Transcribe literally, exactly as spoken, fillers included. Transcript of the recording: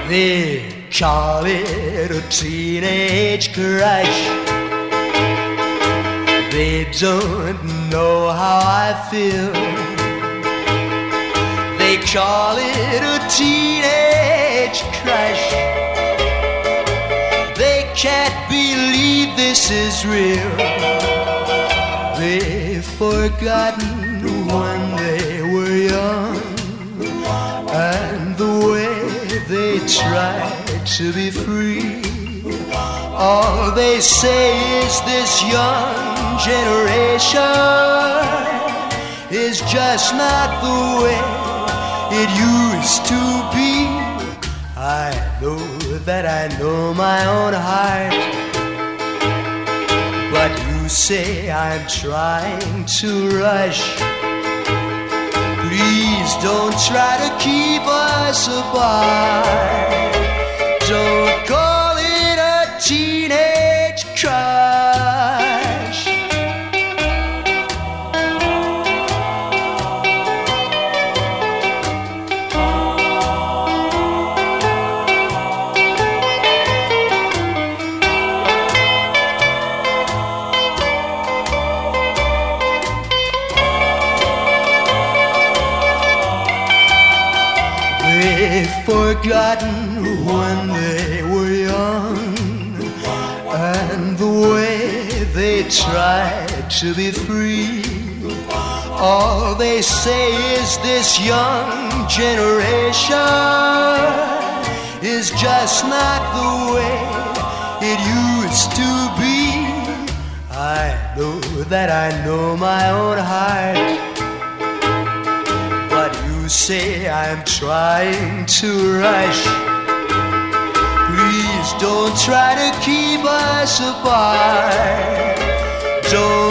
They call it a teenage crush. They don't know how I feel. They call it a teenage crush. They can't believe this is real. They've forgotten when they were young and the way they try to be free. All they say is this young generation is just not the way it used to be. I know that I know my own heart, but you say I'm trying to rush. Please don't try to keep us apart. Don't call it a teenage crush. They've forgotten when they were young and the way they tried to be free. All they say is this young generation is just not the way it used to be. I know that I know my own heart, you say I'm trying to rush. Please don't try to keep us apart. Don't